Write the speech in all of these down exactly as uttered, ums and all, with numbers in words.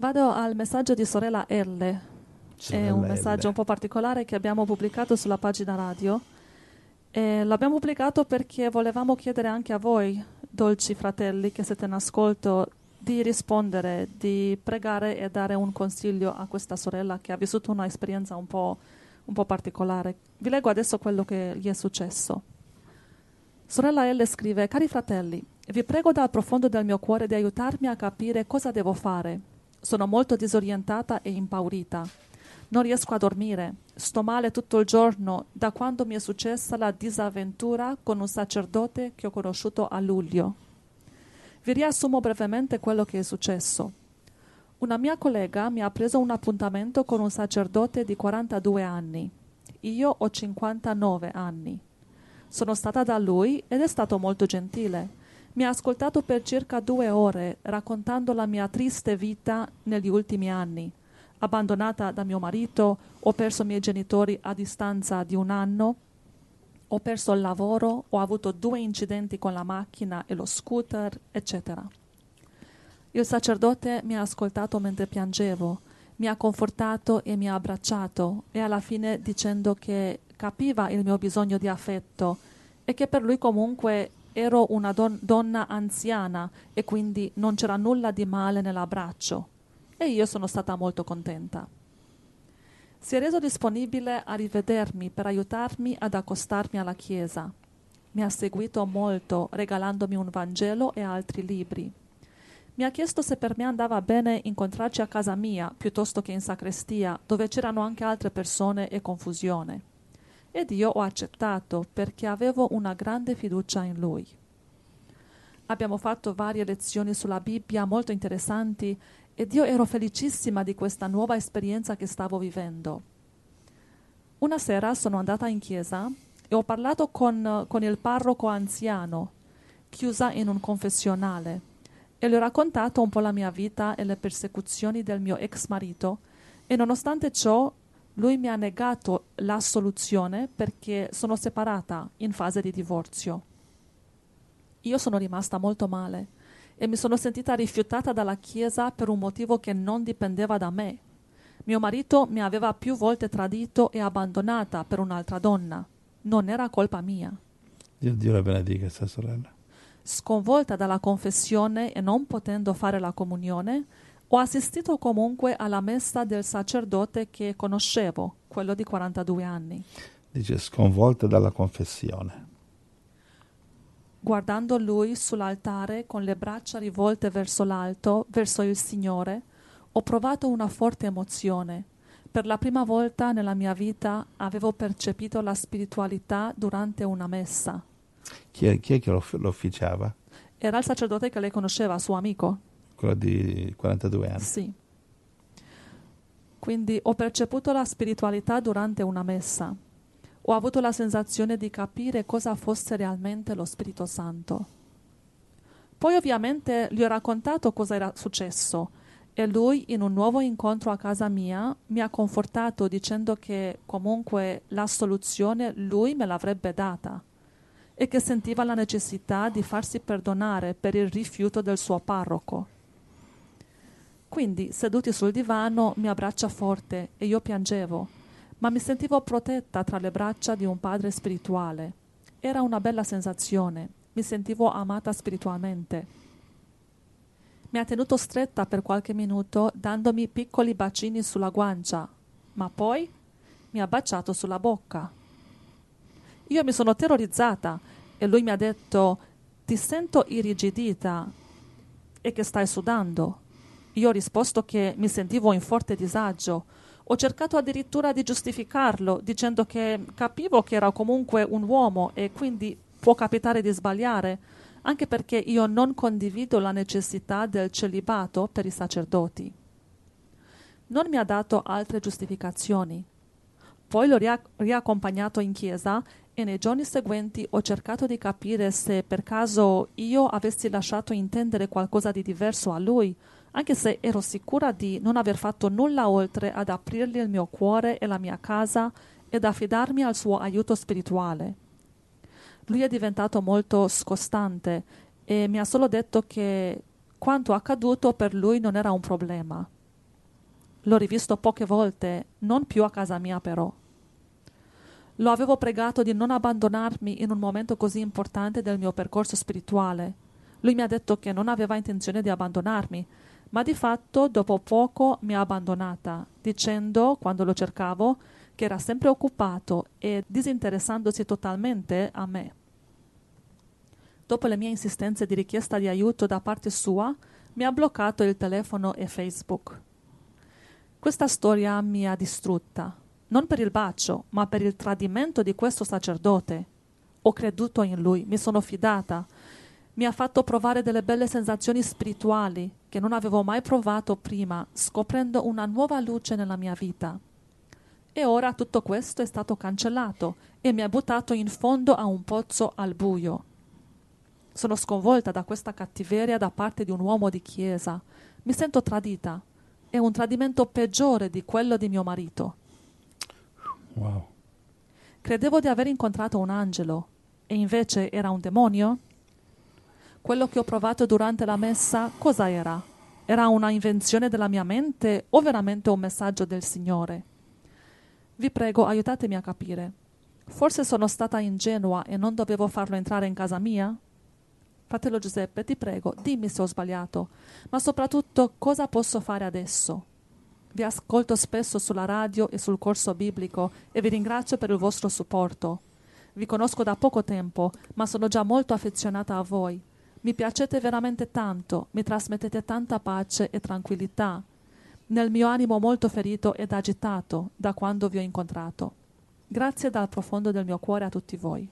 Vado al messaggio di sorella L. Sorella È un L. messaggio un po' particolare che abbiamo pubblicato sulla pagina radio. E l'abbiamo pubblicato perché volevamo chiedere anche a voi, dolci fratelli, che siete in ascolto, di rispondere, di pregare e dare un consiglio a questa sorella che ha vissuto un'esperienza un po', un po' particolare. Vi leggo adesso quello che gli è successo. Sorella L scrive: cari fratelli, vi prego dal profondo del mio cuore di aiutarmi a capire cosa devo fare. Sono molto disorientata e impaurita. Non riesco a dormire. Sto male tutto il giorno da quando mi è successa la disavventura con un sacerdote che ho conosciuto a luglio. Vi riassumo brevemente quello che è successo. Una mia collega mi ha preso un appuntamento con un sacerdote di quarantadue anni. Io ho cinquantanove anni. Sono stata da lui ed è stato molto gentile. Mi ha ascoltato per circa due ore raccontando la mia triste vita negli ultimi anni. Abbandonata da mio marito, ho perso i miei genitori a distanza di un anno, ho perso il lavoro, ho avuto due incidenti con la macchina e lo scooter, eccetera. Il sacerdote mi ha ascoltato mentre piangevo, mi ha confortato e mi ha abbracciato e alla fine dicendo che capiva il mio bisogno di affetto e che per lui comunque ero una don- donna anziana e quindi non c'era nulla di male nell'abbraccio. E io sono stata molto contenta. Si è reso disponibile a rivedermi per aiutarmi ad accostarmi alla Chiesa. Mi ha seguito molto, regalandomi un Vangelo e altri libri. Mi ha chiesto se per me andava bene incontrarci a casa mia piuttosto che in sacrestia, dove c'erano anche altre persone e confusione. Ed io ho accettato perché avevo una grande fiducia in lui. Abbiamo fatto varie lezioni sulla Bibbia molto interessanti ed io ero felicissima di questa nuova esperienza che stavo vivendo. Una sera sono andata in chiesa e ho parlato con, con il parroco anziano, chiusa in un confessionale, e le ho raccontato un po' la mia vita e le persecuzioni del mio ex marito, e nonostante ciò lui mi ha negato l'assoluzione perché sono separata in fase di divorzio. Io sono rimasta molto male e mi sono sentita rifiutata dalla Chiesa per un motivo che non dipendeva da me. Mio marito mi aveva più volte tradito e abbandonata per un'altra donna. Non era colpa mia. Dio, Dio la benedica questa sorella. Sconvolta dalla confessione e non potendo fare la comunione, ho assistito comunque alla messa del sacerdote che conoscevo, quello di quarantadue anni. Dice sconvolta dalla confessione. Guardando lui sull'altare con le braccia rivolte verso l'alto, verso il Signore, ho provato una forte emozione. Per la prima volta nella mia vita avevo percepito la spiritualità durante una messa. Chi è, chi è che lo, lo officiava? Era il sacerdote che lei conosceva, suo amico. Quello di quarantadue anni? Sì. Quindi ho perceputo la spiritualità durante una messa. Ho avuto la sensazione di capire cosa fosse realmente lo Spirito Santo. Poi ovviamente gli ho raccontato cosa era successo e lui, in un nuovo incontro a casa mia, mi ha confortato dicendo che comunque la soluzione lui me l'avrebbe data e che sentiva la necessità di farsi perdonare per il rifiuto del suo parroco. Quindi, seduti sul divano, mi abbraccia forte e io piangevo, ma mi sentivo protetta tra le braccia di un padre spirituale. Era una bella sensazione, mi sentivo amata spiritualmente. Mi ha tenuto stretta per qualche minuto, dandomi piccoli bacini sulla guancia, ma poi mi ha baciato sulla bocca. Io mi sono terrorizzata e lui mi ha detto: ti sento irrigidita e che stai sudando. Io ho risposto che mi sentivo in forte disagio. Ho cercato addirittura di giustificarlo, dicendo che capivo che era comunque un uomo e quindi può capitare di sbagliare, anche perché io non condivido la necessità del celibato per i sacerdoti. Non mi ha dato altre giustificazioni. Poi l'ho ria- riaccompagnato in chiesa e nei giorni seguenti ho cercato di capire se per caso io avessi lasciato intendere qualcosa di diverso a lui, anche se ero sicura di non aver fatto nulla oltre ad aprirgli il mio cuore e la mia casa ed affidarmi al suo aiuto spirituale. Lui è diventato molto scostante e mi ha solo detto che quanto accaduto per lui non era un problema. L'ho rivisto poche volte, non più a casa mia però. Lo avevo pregato di non abbandonarmi in un momento così importante del mio percorso spirituale. Lui mi ha detto che non aveva intenzione di abbandonarmi, ma di fatto dopo poco mi ha abbandonata, dicendo, quando lo cercavo, che era sempre occupato e disinteressandosi totalmente a me. Dopo le mie insistenze di richiesta di aiuto da parte sua, mi ha bloccato il telefono e Facebook. Questa storia mi ha distrutta, non per il bacio, ma per il tradimento di questo sacerdote. Ho creduto in lui, mi sono fidata. Mi ha fatto provare delle belle sensazioni spirituali che non avevo mai provato prima, scoprendo una nuova luce nella mia vita. E ora tutto questo è stato cancellato e mi ha buttato in fondo a un pozzo al buio. Sono sconvolta da questa cattiveria da parte di un uomo di chiesa. Mi sento tradita. È un tradimento peggiore di quello di mio marito. Wow. Credevo di aver incontrato un angelo e invece era un demonio? Quello che ho provato durante la messa, cosa era? Era una invenzione della mia mente o veramente un messaggio del Signore? Vi prego, aiutatemi a capire. Forse sono stata ingenua e non dovevo farlo entrare in casa mia? Fratello Giuseppe, ti prego, dimmi se ho sbagliato, ma soprattutto cosa posso fare adesso? Vi ascolto spesso sulla radio e sul corso biblico e vi ringrazio per il vostro supporto. Vi conosco da poco tempo, ma sono già molto affezionata a voi. Mi piacete veramente tanto, mi trasmettete tanta pace e tranquillità nel mio animo molto ferito ed agitato da quando vi ho incontrato. Grazie dal profondo del mio cuore a tutti voi.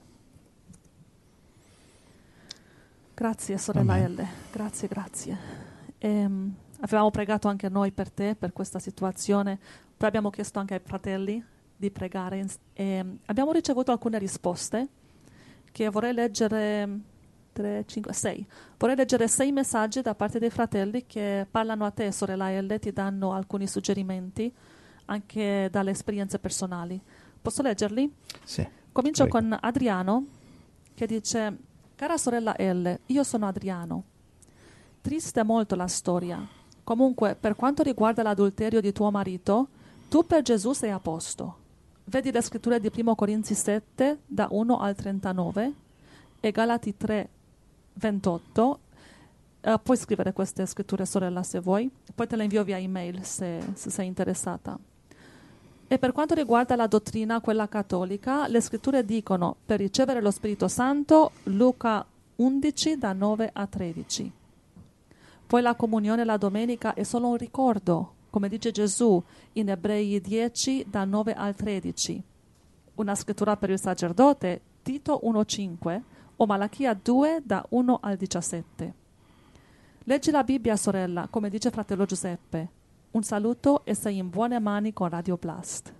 Grazie sorella Amen. Elle, grazie, grazie. Ehm, avevamo pregato anche noi per te, per questa situazione, poi abbiamo chiesto anche ai fratelli di pregare e abbiamo ricevuto alcune risposte che vorrei leggere, tre, cinque, sei. Vorrei leggere sei messaggi da parte dei fratelli che parlano a te, sorella Elle, ti danno alcuni suggerimenti anche dalle esperienze personali. Posso leggerli? Sì. Comincio Prego. con Adriano che dice: cara sorella Elle, io sono Adriano. Triste molto la storia. Comunque, per quanto riguarda l'adulterio di tuo marito, tu per Gesù sei a posto. Vedi le scritture di primo Corinzi sette, da uno al trentanove, e Galati tre, ventotto. Uh, puoi scrivere queste scritture, sorella, se vuoi. Poi te le invio via email se, se sei interessata. E per quanto riguarda la dottrina, quella cattolica, le scritture dicono per ricevere lo Spirito Santo, Luca undici, da nove a tredici. Poi la comunione la domenica è solo un ricordo, come dice Gesù in Ebrei dieci, da nove al tredici. Una scrittura per il sacerdote, Tito uno cinque, o Malachia due, da uno al diciassette. Leggi la Bibbia, sorella, come dice fratello Giuseppe. Un saluto e sei in buone mani con Radio Blast.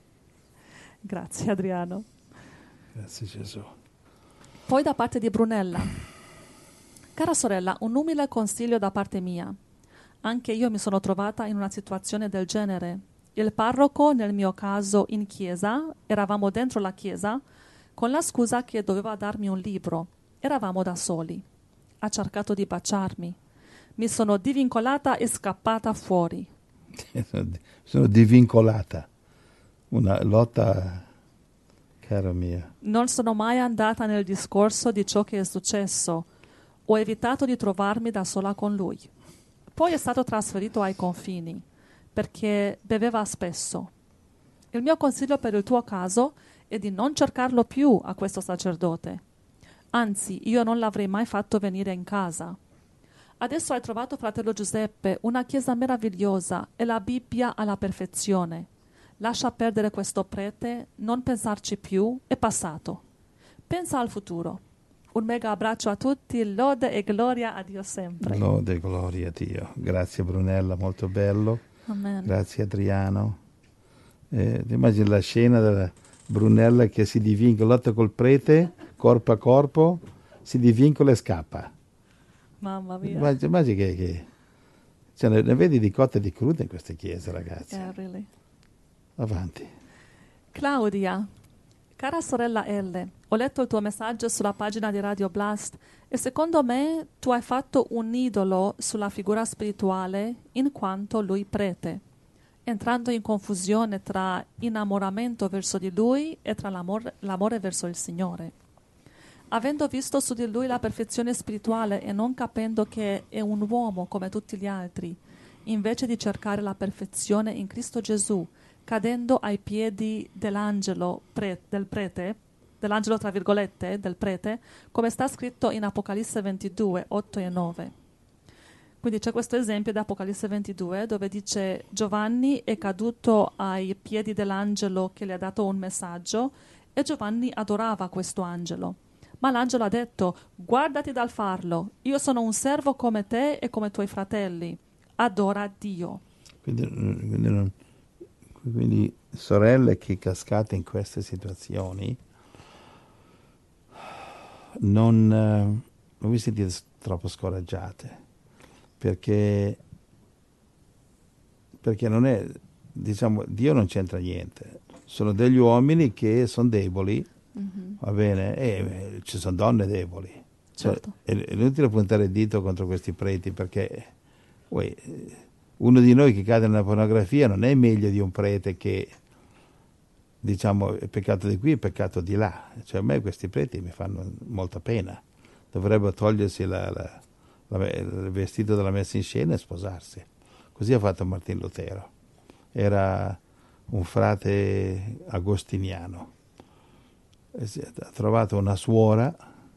Grazie Adriano. Grazie Gesù. Poi da parte di Brunella. Cara sorella, un umile consiglio da parte mia. Anche io mi sono trovata in una situazione del genere. Il parroco, nel mio caso in chiesa, eravamo dentro la chiesa, con la scusa che doveva darmi un libro. Eravamo da soli. Ha cercato di baciarmi. Mi sono divincolata e scappata fuori. Sono divincolata. Una lotta, cara mia. Non sono mai andata nel discorso di ciò che è successo. Ho evitato di trovarmi da sola con lui. Poi è stato trasferito ai confini, perché beveva spesso. Il mio consiglio per il tuo caso è di non cercarlo più a questo sacerdote. Anzi, io non l'avrei mai fatto venire in casa. Adesso hai trovato, fratello Giuseppe, una chiesa meravigliosa e la Bibbia alla perfezione. Lascia perdere questo prete, non pensarci più, è passato. Pensa al futuro. Un mega abbraccio a tutti, lode e gloria a Dio sempre. Lode e gloria a Dio. Grazie Brunella, molto bello. Amen. Grazie Adriano. Eh, ti immagini la scena della Brunella che si divincola, lotta col prete, corpo a corpo, si divincola e scappa. Mamma mia. Immagini, immagini che, che cioè, ne, ne vedi di cotte e di crude in queste chiese, ragazzi. Yeah, really. Avanti. Claudia, cara sorella Elle, ho letto il tuo messaggio sulla pagina di Radio Blast e secondo me tu hai fatto un idolo sulla figura spirituale in quanto lui prete. entrando in confusione tra innamoramento verso di lui e tra l'amore, l'amore verso il Signore. Avendo visto su di lui la perfezione spirituale e non capendo che è un uomo come tutti gli altri, invece di cercare la perfezione in Cristo Gesù, cadendo ai piedi dell'angelo pre, del prete, dell'angelo tra virgolette, del prete, come sta scritto in Apocalisse ventidue, otto e nove. Quindi c'è questo esempio da Apocalisse ventidue dove dice Giovanni è caduto ai piedi dell'angelo che le ha dato un messaggio e Giovanni adorava questo angelo. Ma l'angelo ha detto, guardati dal farlo, io sono un servo come te e come i tuoi fratelli, adora Dio. Quindi, quindi, non, quindi sorelle che cascate in queste situazioni, non, eh, non vi sentite troppo scoraggiate, perché, perché non è, diciamo, Dio non c'entra niente, sono degli uomini che sono deboli. Mm-hmm. Va bene, e eh, ci sono donne deboli. Certo. Cioè, è, è inutile puntare il dito contro questi preti perché uè, uno di noi che cade nella pornografia non è meglio di un prete che, diciamo, è peccato di qui e peccato di là. Cioè, a me questi preti mi fanno molta pena. Dovrebbero togliersi la, la, la, il vestito della messa in scena e sposarsi. Così ha fatto Martin Lutero. Era un frate agostiniano. Ha trovato una suora,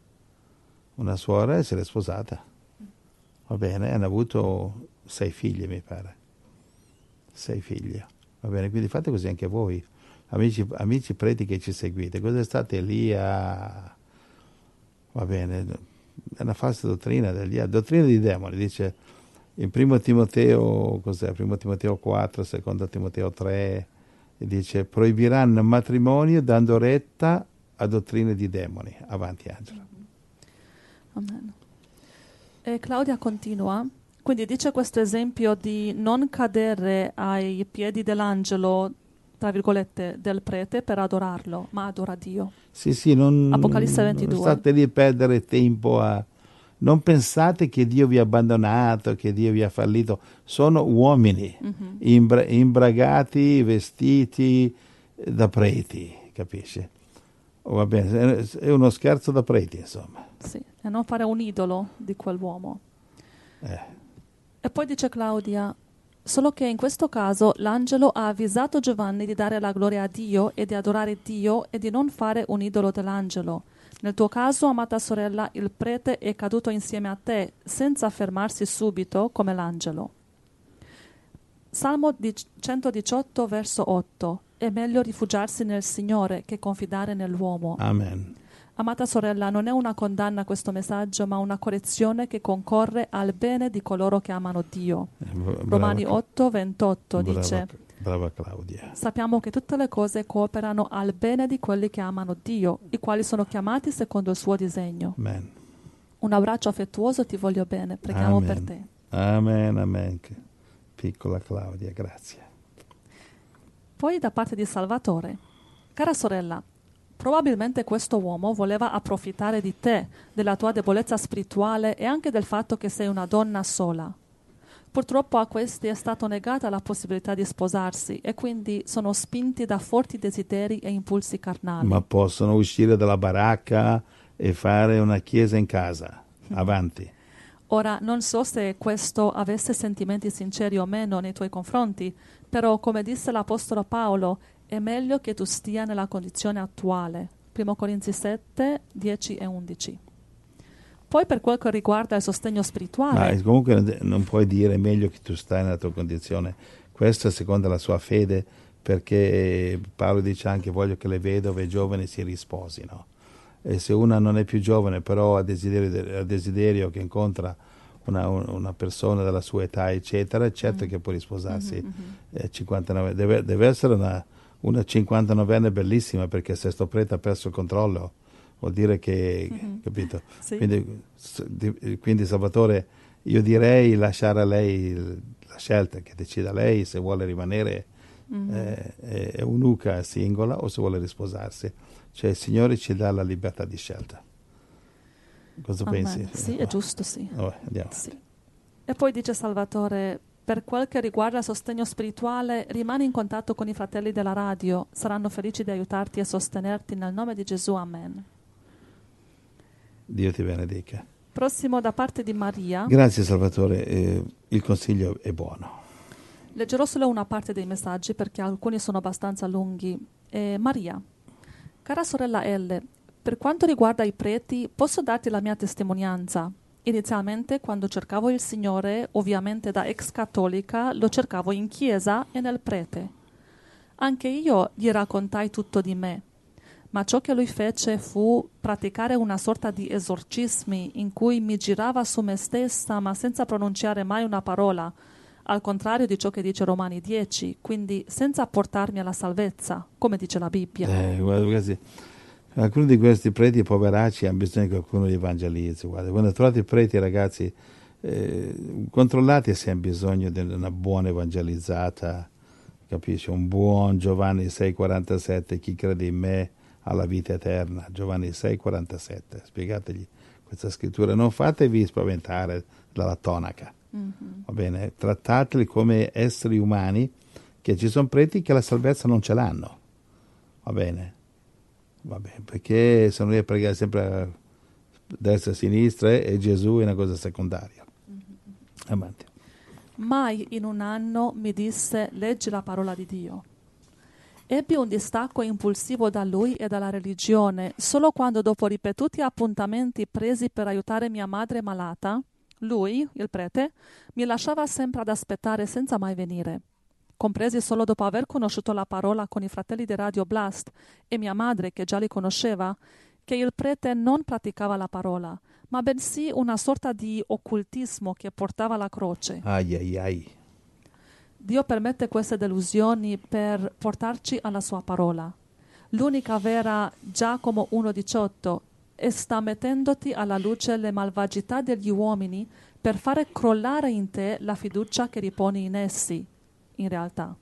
una suora e se l'è sposata. Va bene, hanno avuto sei figli, mi pare. Sei figli. Va bene, quindi fate così anche voi. Amici, amici preti che ci seguite, cosa state lì a... Va bene, è una falsa dottrina degli dottrina di demoni, dice in primo Timoteo, cos'è? Primo Timoteo quattro, secondo Timoteo tre, dice proibiranno il matrimonio dando retta a dottrine di demoni. Avanti Angela. Amen. E Claudia continua, quindi dice questo esempio di non cadere ai piedi dell'angelo, tra virgolette, del prete per adorarlo, ma adora Dio. Sì, sì, non, Apocalisse ventidue. Non state lì a perdere tempo a... Non pensate che Dio vi ha abbandonato, che Dio vi ha fallito. Sono uomini, mm-hmm. imbra- imbragati, vestiti da preti, capisci? Va bene, è uno scherzo da preti, insomma. Sì, e non fare un idolo di quell'uomo. Eh. E poi dice Claudia, solo che in questo caso l'angelo ha avvisato Giovanni di dare la gloria a Dio e di adorare Dio e di non fare un idolo dell'angelo. Nel tuo caso, amata sorella, il prete è caduto insieme a te, senza fermarsi subito come l'angelo. Salmo centodiciotto, verso otto. È meglio rifugiarsi nel Signore che confidare nell'uomo. Amen. Amata sorella, non è una condanna questo messaggio, ma una correzione che concorre al bene di coloro che amano Dio. Brava, Romani otto, ventotto brava, dice: Brava Claudia. Sappiamo che tutte le cose cooperano al bene di quelli che amano Dio, i quali sono chiamati secondo il suo disegno. Amen. Un abbraccio affettuoso, ti voglio bene, preghiamo Amen. per te. Amen, amen. Piccola Claudia, grazie. Poi da parte di Salvatore: cara sorella, probabilmente questo uomo voleva approfittare di te, della tua debolezza spirituale e anche del fatto che sei una donna sola. Purtroppo a questi è stata negata la possibilità di sposarsi e quindi sono spinti da forti desideri e impulsi carnali. Ma possono uscire dalla baracca e fare una chiesa in casa. Avanti. Ora, non so se questo avesse sentimenti sinceri o meno nei tuoi confronti, però come disse l'Apostolo Paolo, è meglio che tu stia nella condizione attuale. Primo Corinzi sette, dieci e undici. Poi per quel che riguarda il sostegno spirituale... Ma comunque non puoi dire meglio che tu stai nella tua condizione. Questo è secondo la sua fede, perché Paolo dice anche voglio che le vedove giovani si risposino. E se una non è più giovane però ha desiderio, ha desiderio che incontra una, una persona della sua età eccetera, certo mm. che può risposarsi. Mm-hmm. eh, cinquantanove deve, deve essere una, una cinquantanovenne bellissima, perché se sto prete ha perso il controllo vuol dire che mm-hmm. capito? Sì. Quindi, quindi Salvatore, io direi lasciare a lei la scelta, che decida lei se vuole rimanere mm-hmm. eh, è un'uca singola o se vuole risposarsi. Cioè il Signore ci dà la libertà di scelta. Cosa Amen. pensi? Sì, è giusto, sì. Oh, andiamo. Sì. E poi dice Salvatore, Per quel che riguarda il sostegno spirituale, rimani in contatto con i fratelli della radio, saranno felici di aiutarti e sostenerti nel nome di Gesù, amen. Dio ti benedica. Prossimo da parte di Maria. Grazie Salvatore, eh, il consiglio è buono. Leggerò solo una parte dei messaggi perché alcuni sono abbastanza lunghi. Eh, Maria, cara sorella L, per quanto riguarda i preti, posso darti la mia testimonianza. Inizialmente, quando cercavo il Signore, ovviamente da ex cattolica, lo cercavo in chiesa e nel prete. Anche io gli raccontai tutto di me, ma ciò che lui fece fu praticare una sorta di esorcismi in cui mi girava su me stessa ma senza pronunciare mai una parola, al contrario di ciò che dice Romani dieci, quindi senza portarmi alla salvezza, come dice la Bibbia. Eh, guarda, questi, alcuni di questi preti poveracci hanno bisogno che qualcuno li evangelizzi. Guarda, quando trovate i preti, ragazzi, eh, controllate se hanno bisogno di una buona evangelizzata, capisci? Un buon Giovanni sei quarantasette, chi crede in me ha la vita eterna. Giovanni sei quarantasette, spiegategli questa scrittura. Non fatevi spaventare dalla tonaca. Mm-hmm. Va bene, trattateli come esseri umani, che ci sono preti che la salvezza non ce l'hanno, va bene, va bene, perché sono lì a pregare sempre a destra e a sinistra e Gesù è una cosa secondaria. Mm-hmm. Avanti. Mai in un anno mi disse leggi la parola di Dio. Ebbi un distacco impulsivo da lui e dalla religione solo quando, dopo ripetuti appuntamenti presi per aiutare mia madre malata, lui, il prete, mi lasciava sempre ad aspettare senza mai venire. Compresi solo dopo aver conosciuto la parola con i fratelli di Radio Blast e mia madre, che già li conosceva, che il prete non praticava la parola, ma bensì una sorta di occultismo che portava alla croce. Ai ai ai. Dio permette queste delusioni per portarci alla sua parola. L'unica vera, Giacomo uno diciotto, e sta mettendoti alla luce le malvagità degli uomini per fare crollare in te la fiducia che riponi in essi, in realtà.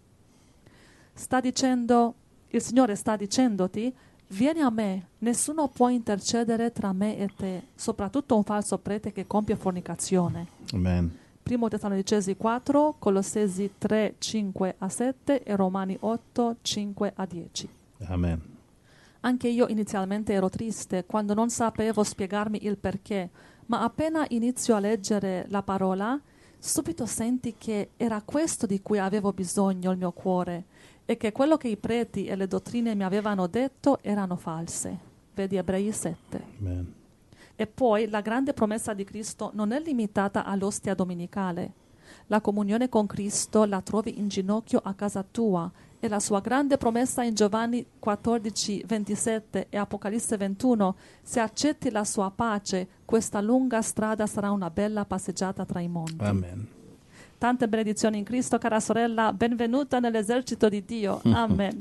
Sta dicendo, il Signore sta dicendoti, vieni a me, nessuno può intercedere tra me e te, soprattutto un falso prete che compie fornicazione. Amen. Primo Tessalonicesi quattro, Colossesi tre, cinque a sette e Romani otto, cinque a dieci. Amen. Anche io inizialmente ero triste quando non sapevo spiegarmi il perché, ma appena inizio a leggere la parola, subito senti che era questo di cui avevo bisogno il mio cuore e che quello che i preti e le dottrine mi avevano detto erano false. Vedi Ebrei sette. Amen. E poi la grande promessa di Cristo non è limitata all'ostia domenicale. La comunione con Cristo la trovi in ginocchio a casa tua e la sua grande promessa in Giovanni quattordici, ventisette e Apocalisse ventuno, se accetti la sua pace, questa lunga strada sarà una bella passeggiata tra i monti. Amen. Tante benedizioni in Cristo, cara sorella, benvenuta nell'esercito di Dio. Amen.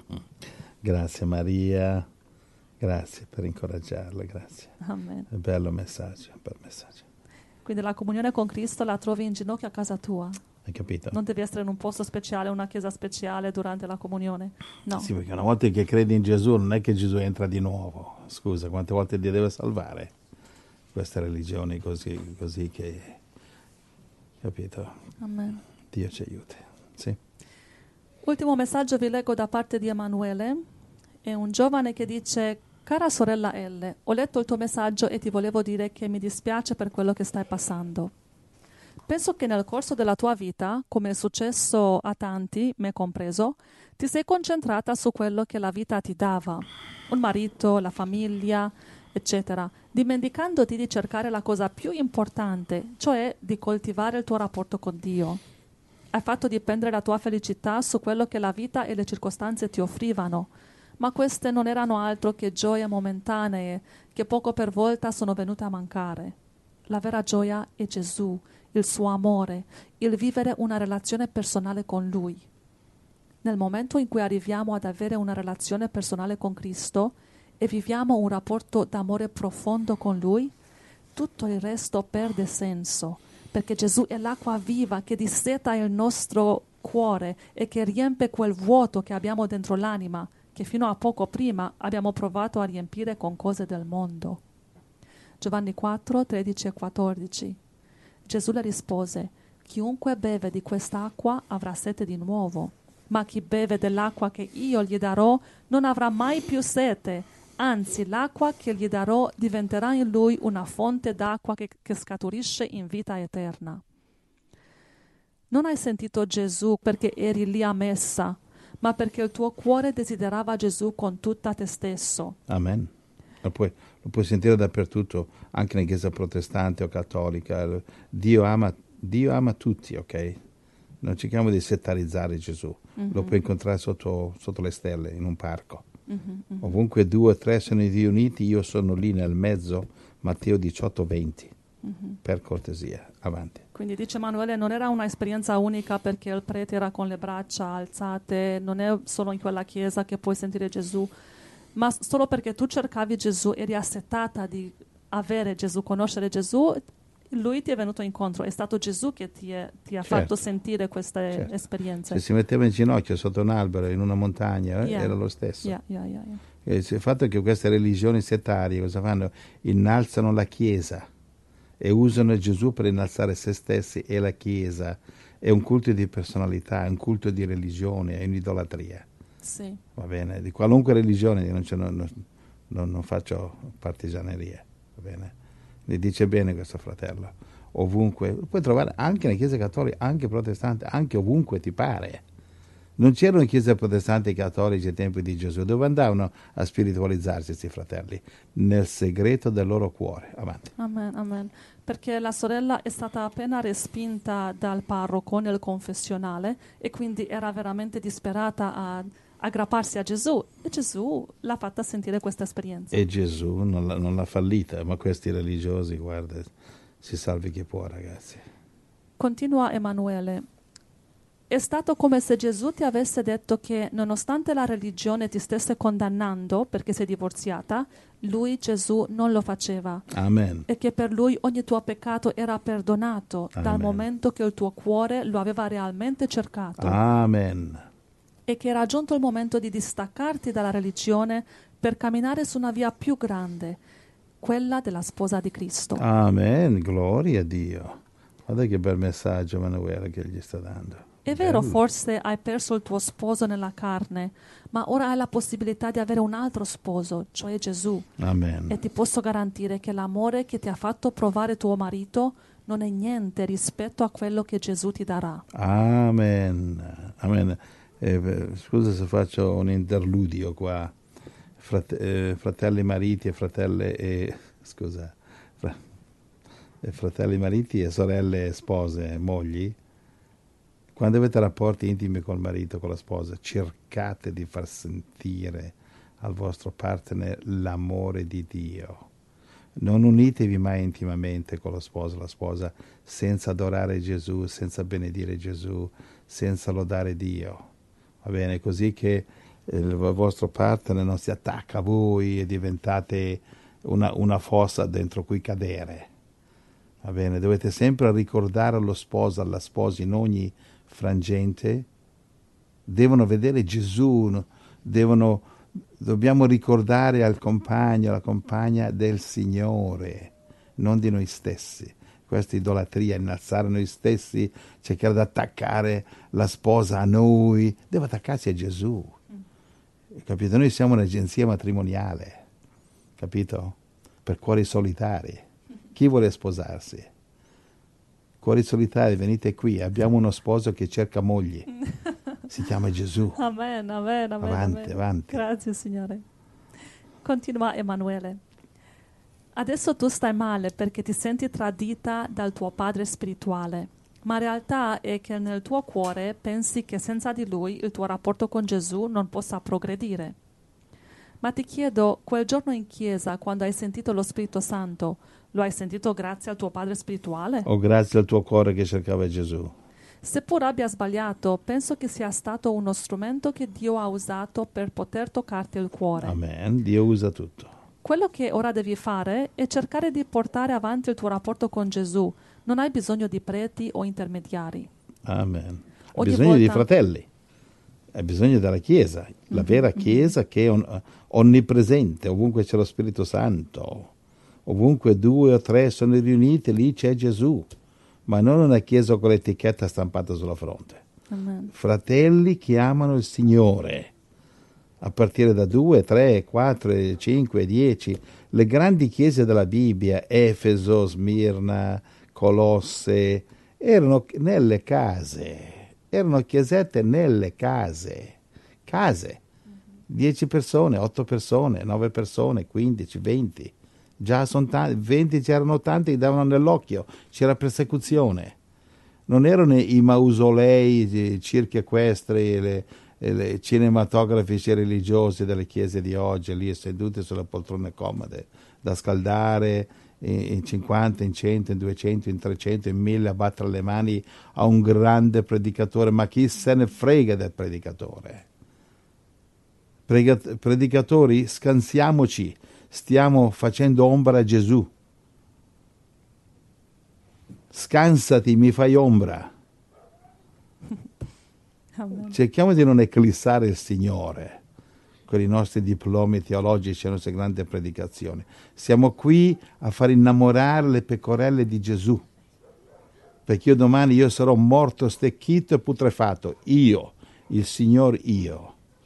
Grazie Maria, grazie per incoraggiarla, grazie. Amen. È bello messaggio, bel messaggio. Quindi la comunione con Cristo la trovi in ginocchio a casa tua. Hai capito? Non devi essere in un posto speciale, una chiesa speciale durante la comunione. No. Sì, perché una volta che credi in Gesù non è che Gesù entra di nuovo. Scusa, quante volte ti deve salvare? Queste religioni così, così che... Capito? Amen. Dio ci aiuti. Sì. Ultimo messaggio vi leggo da parte di Emanuele. È un giovane che dice: cara sorella L, ho letto il tuo messaggio e ti volevo dire che mi dispiace per quello che stai passando. Penso che nel corso della tua vita, come è successo a tanti, me compreso, ti sei concentrata su quello che la vita ti dava, un marito, la famiglia, eccetera, dimenticandoti di cercare la cosa più importante, cioè di coltivare il tuo rapporto con Dio. Hai fatto dipendere la tua felicità su quello che la vita e le circostanze ti offrivano, ma queste non erano altro che gioie momentanee che poco per volta sono venute a mancare. La vera gioia è Gesù, il suo amore, il vivere una relazione personale con Lui. Nel momento in cui arriviamo ad avere una relazione personale con Cristo e viviamo un rapporto d'amore profondo con Lui, tutto il resto perde senso, perché Gesù è l'acqua viva che disseta il nostro cuore e che riempie quel vuoto che abbiamo dentro l'anima, che fino a poco prima abbiamo provato a riempire con cose del mondo. Giovanni quattro, tredici e quattordici. Gesù le rispose: chiunque beve di quest'acqua avrà sete di nuovo, ma chi beve dell'acqua che io gli darò non avrà mai più sete, anzi l'acqua che gli darò diventerà in lui una fonte d'acqua che, che scaturisce in vita eterna. Non hai sentito Gesù perché eri lì a messa, ma perché il tuo cuore desiderava Gesù con tutta te stesso. Amen. Lo puoi, lo puoi sentire dappertutto, anche nella chiesa protestante o cattolica. Dio ama, Dio ama tutti, ok? Non cerchiamo di settarizzare Gesù. Mm-hmm. Lo puoi incontrare sotto, sotto le stelle, in un parco. Mm-hmm, mm-hmm. Ovunque due o tre sono riuniti, io sono lì nel mezzo, Matteo diciotto venti. Mm-hmm. Per cortesia, avanti. Quindi dice Emanuele, non era un'esperienza unica perché il prete era con le braccia alzate, non è solo in quella chiesa che puoi sentire Gesù, ma solo perché tu cercavi Gesù, eri assetata di avere Gesù, conoscere Gesù, lui ti è venuto incontro, è stato Gesù che ti, è, ti ha certo. fatto sentire queste certo. esperienze. Se si metteva in ginocchio sotto un albero in una montagna, yeah. era lo stesso. Yeah, yeah, yeah, yeah. E il fatto è che queste religioni settarie cosa fanno? Innalzano la Chiesa e usano Gesù per innalzare se stessi e la Chiesa. È un culto di personalità, è un culto di religione, è un'idolatria. Sì. Va bene, di qualunque religione, non, non, non, non faccio partigianeria, va bene? Mi dice bene questo fratello, ovunque, lo puoi trovare anche nelle chiese cattoliche, anche protestanti, anche ovunque ti pare. Non c'erano chiese protestanti e cattolici ai tempi di Gesù, dove andavano a spiritualizzarsi questi fratelli? Nel segreto del loro cuore. Avanti. Amen, amen. Perché la sorella è stata appena respinta dal parroco nel confessionale e quindi era veramente disperata a aggrapparsi a Gesù, e Gesù l'ha fatta sentire questa esperienza. E Gesù non l'ha, non l'ha fallita, ma questi religiosi, guarda, si salvi chi può, ragazzi. Continua Emanuele. È stato come se Gesù ti avesse detto che nonostante la religione ti stesse condannando perché sei divorziata, lui, Gesù, non lo faceva. Amen. E che per lui ogni tuo peccato era perdonato Amen. Dal momento che il tuo cuore lo aveva realmente cercato. Amen. E che era giunto il momento di distaccarti dalla religione per camminare su una via più grande, quella della sposa di Cristo. Amen, gloria a Dio. Guarda che bel messaggio Emanuele che gli sta dando. È Bello. vero, forse hai perso il tuo sposo nella carne, ma ora hai la possibilità di avere un altro sposo, cioè Gesù. Amen. E ti posso garantire che l'amore che ti ha fatto provare tuo marito non è niente rispetto a quello che Gesù ti darà. Amen. Amen. Eh, scusa se faccio un interludio qua, Frate, eh, fratelli mariti e fratelle e scusa, fra, eh, fratelli mariti e sorelle spose, mogli, quando avete rapporti intimi col marito, con la sposa, cercate di far sentire al vostro partner l'amore di Dio. Non unitevi mai intimamente con lo sposo o la sposa senza adorare Gesù, senza benedire Gesù, senza lodare Dio. Va bene, così che il vostro partner non si attacca a voi e diventate una, una fossa dentro cui cadere. Va bene, dovete sempre ricordare allo sposo, alla sposa in ogni frangente, devono vedere Gesù, devono, dobbiamo ricordare al compagno, alla compagna del Signore, non di noi stessi. Questa idolatria, innalzare noi stessi, cercare di attaccare la sposa a noi, deve attaccarsi a Gesù. Mm. Capito? Noi siamo un'agenzia matrimoniale, capito? Per cuori solitari. Chi vuole sposarsi? Cuori solitari, venite qui, abbiamo uno sposo che cerca mogli. Si chiama Gesù. Amen, amen, amen. Avanti, amen. avanti. Grazie, Signore. Continua Emanuele. Adesso tu stai male perché ti senti tradita dal tuo padre spirituale, ma in realtà è che nel tuo cuore pensi che senza di lui il tuo rapporto con Gesù non possa progredire. Ma ti chiedo, quel giorno in chiesa, quando hai sentito lo Spirito Santo, lo hai sentito grazie al tuo padre spirituale? O grazie al tuo cuore che cercava Gesù? Seppur abbia sbagliato, penso che sia stato uno strumento che Dio ha usato per poter toccarti il cuore. Amen, Dio usa tutto. Quello che ora devi fare è cercare di portare avanti il tuo rapporto con Gesù. Non hai bisogno di preti o intermediari. Amen. Hai Ogni bisogno volta... di fratelli. Hai bisogno della Chiesa, la mm-hmm. vera Chiesa che è on- onnipresente, ovunque c'è lo Spirito Santo. Ovunque due o tre sono riuniti, lì c'è Gesù. ma non una chiesa con l'etichetta stampata sulla fronte. Amen. Fratelli che amano il Signore, a partire da due, tre, quattro, cinque, dieci, le grandi chiese della Bibbia, Efeso, Smirna, Colosse, erano nelle case, erano chiesette nelle case, case, dieci persone, otto persone, nove persone, quindici, venti. Già sono tanti, venti c'erano tanti che davano nell'occhio, c'era persecuzione. Non erano i mausolei, i circhi equestri, le, le cinematografici religiosi delle chiese di oggi, lì seduti sulle poltrone comode, da scaldare in cinquanta, in cento, in duecento, in trecento, in mille, a battere le mani a un grande predicatore. Ma chi se ne frega del predicatore? Predicatori, scansiamoci. Stiamo facendo ombra a Gesù. Scansati, mi fai ombra. Amen. Cerchiamo di non eclissare il Signore con i nostri diplomi teologici e le nostre grandi predicazioni. Siamo qui a far innamorare le pecorelle di Gesù, perché io domani io sarò morto, stecchito e putrefatto. Io, il Signor io.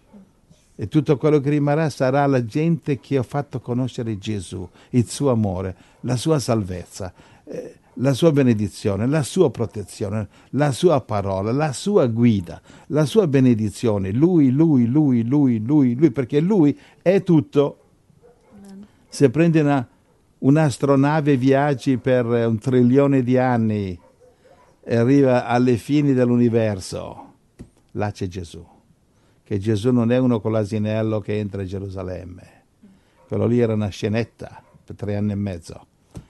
E tutto quello che rimarrà sarà la gente che ho fatto conoscere Gesù, il suo amore, la sua salvezza, eh, la sua benedizione, la sua protezione, la sua parola, la sua guida, la sua benedizione. Lui, lui, lui, lui, lui, lui, perché lui è tutto. Amen. Se prendi una, un'astronave e viaggi per un trilione di anni e arriva alle fini dell'universo, là c'è Gesù. Che Gesù non è uno con l'asinello che entra a Gerusalemme. Quello lì era una scenetta per tre anni e mezzo.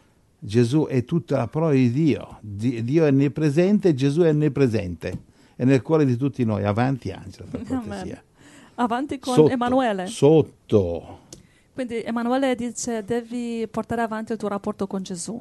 Gesù è tutta la parola di Dio. Dio è onnipresente, Gesù è onnipresente. È nel cuore di tutti noi. Avanti, Angela, per cortesia. Avanti con Sotto, Emanuele. Sotto. Quindi Emanuele dice: devi portare avanti il tuo rapporto con Gesù.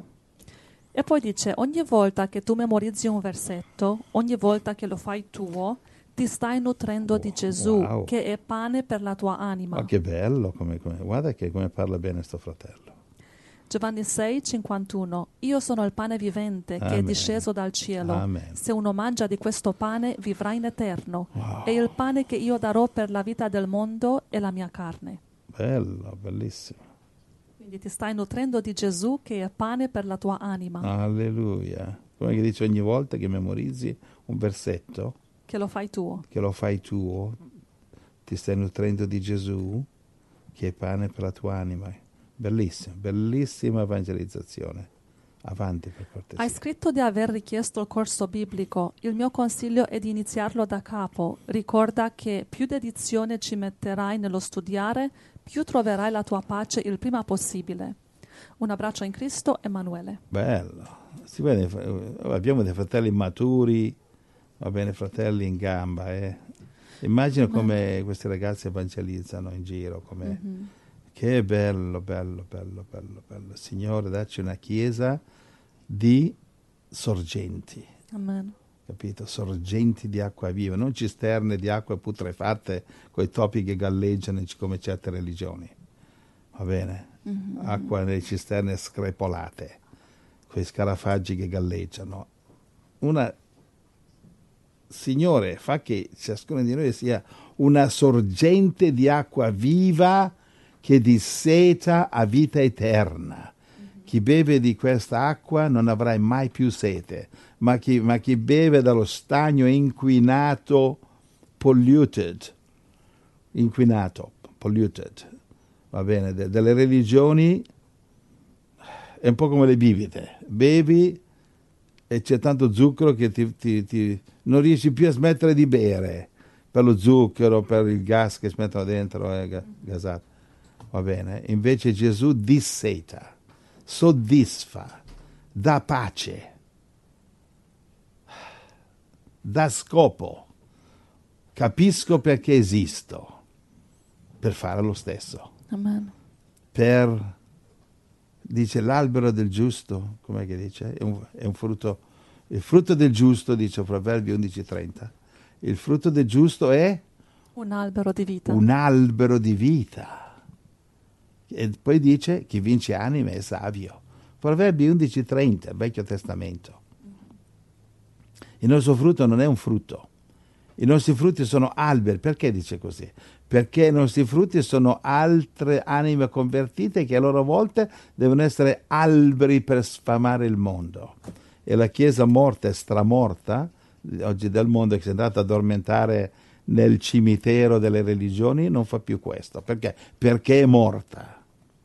E poi dice: ogni volta che tu memorizzi un versetto, ogni volta che lo fai tuo, ti stai nutrendo di Gesù, Wow. che è pane per la tua anima. Ma che bello, come, come, guarda che come parla bene sto fratello. Giovanni sei, cinquantuno. Io sono il pane vivente che Amen. è disceso dal cielo. Amen. Se uno mangia di questo pane vivrà in eterno. Wow. E il pane che io darò per la vita del mondo è la mia carne. Bello, bellissimo. Quindi ti stai nutrendo di Gesù che è pane per la tua anima. Alleluia. Come che dice ogni volta che memorizzi un versetto, Che lo fai tuo. che lo fai tuo, ti stai nutrendo di Gesù, che è pane per la tua anima. Bellissimo, bellissima evangelizzazione. Avanti per cortesia. Hai scritto di aver richiesto il corso biblico. Il mio consiglio è di iniziarlo da capo. Ricorda che più dedizione ci metterai nello studiare, più troverai la tua pace il prima possibile. Un abbraccio in Cristo, Emanuele. Bello. Si vede, abbiamo dei fratelli maturi, va bene, fratelli in gamba. Eh. Immagino come questi ragazzi evangelizzano in giro, come... Mm-hmm. Che bello, bello, bello, bello, bello. Signore, dacci una chiesa di sorgenti, Amen. capito? Sorgenti di acqua viva, non cisterne di acqua putrefatte con i topi che galleggiano come certe religioni, va bene? Mm-hmm. Acqua nelle cisterne screpolate, con i scarafaggi che galleggiano. Una, Signore, fa che ciascuno di noi sia una sorgente di acqua viva che disseta a vita eterna. Mm-hmm. Chi beve di questa acqua non avrà mai più sete, ma chi, ma chi beve dallo stagno inquinato, polluted, inquinato, polluted, va bene, de, delle religioni, è un po' come le bibite. Bevi e c'è tanto zucchero che ti, ti, ti, non riesci più a smettere di bere, per lo zucchero, per il gas che si mettono dentro, è gasato. Va bene? Invece Gesù disseta, soddisfa, dà pace, dà scopo. Capisco perché esisto, per fare lo stesso. Amen. Per, dice, l'albero del giusto, com'è che dice? È un, è un frutto, il frutto del giusto, dice Proverbi undici trenta. Il frutto del giusto è? Un albero di vita. Un albero di vita. E poi dice, chi vince anime è savio. Proverbi undici trenta, Vecchio Testamento. Il nostro frutto non è un frutto. I nostri frutti sono alberi. Perché dice così? Perché i nostri frutti sono altre anime convertite che a loro volta devono essere alberi per sfamare il mondo. E la Chiesa morta e stramorta, oggi del mondo, che si è andata ad addormentare nel cimitero delle religioni, non fa più questo. Perché? Perché è morta.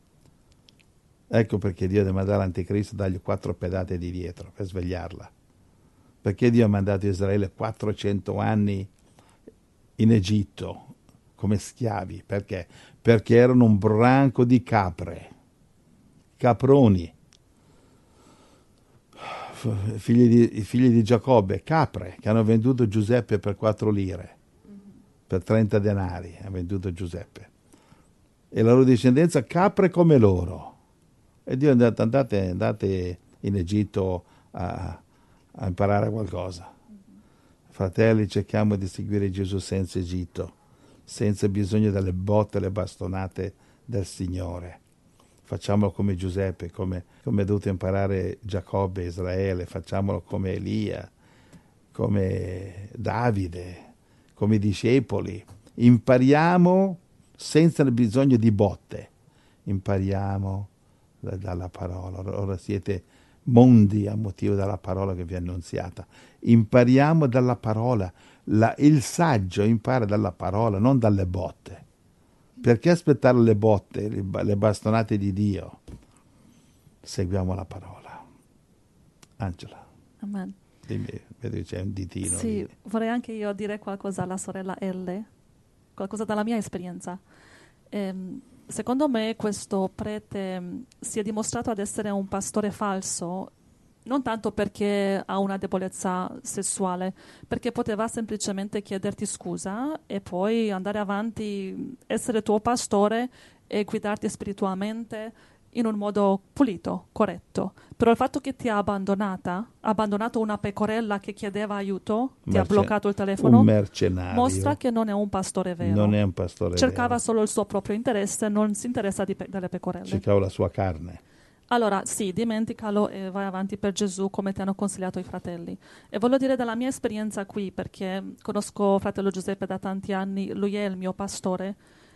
Ecco perché Dio deve mandare l'anticristo e dargli quattro pedate di dietro per svegliarla. Perché Dio ha mandato Israele quattrocento anni in Egitto come schiavi? Perché? Perché erano un branco di capre, caproni, figli di, figli di Giacobbe, capre, che hanno venduto Giuseppe per quattro lire, per trenta denari ha venduto Giuseppe. E la loro discendenza capre come loro. E Dio è andato, andate, andate in Egitto a, a imparare qualcosa. Fratelli, cerchiamo di seguire Gesù senza Egitto, senza bisogno delle botte e le bastonate del Signore. Facciamolo come Giuseppe, come, come è dovuto imparare Giacobbe, Israele, facciamolo come Elia, come Davide, come i discepoli. Impariamo senza bisogno di botte, impariamo da, dalla parola. Ora siete mondi a motivo della parola che vi è annunziata. Impariamo dalla parola. La, il saggio impara dalla parola, non dalle botte. Perché aspettare le botte, le, le bastonate di Dio? Seguiamo la parola. Angela. Amen. Dimmi, vedo che c'è un ditino. Sì, dimmi. vorrei anche io dire qualcosa alla sorella L, qualcosa dalla mia esperienza. Ehm, Secondo me questo prete mh, si è dimostrato ad essere un pastore falso, non tanto perché ha una debolezza sessuale, perché poteva semplicemente chiederti scusa e poi andare avanti, essere tuo pastore e guidarti spiritualmente in un modo pulito, corretto. Però il fatto che ti ha abbandonata, ha abbandonato una pecorella che chiedeva aiuto, ti ha Merce- bloccato il telefono, un mercenario. mostra che non è un pastore vero. Non è un pastore Cercava vero. solo il suo proprio interesse, non si interessa di pe- delle pecorelle. Cercava la sua carne. Allora, sì, dimenticalo e vai avanti per Gesù come ti hanno consigliato i fratelli. E voglio dire dalla mia esperienza qui, perché conosco fratello Giuseppe da tanti anni, lui è il mio pastore,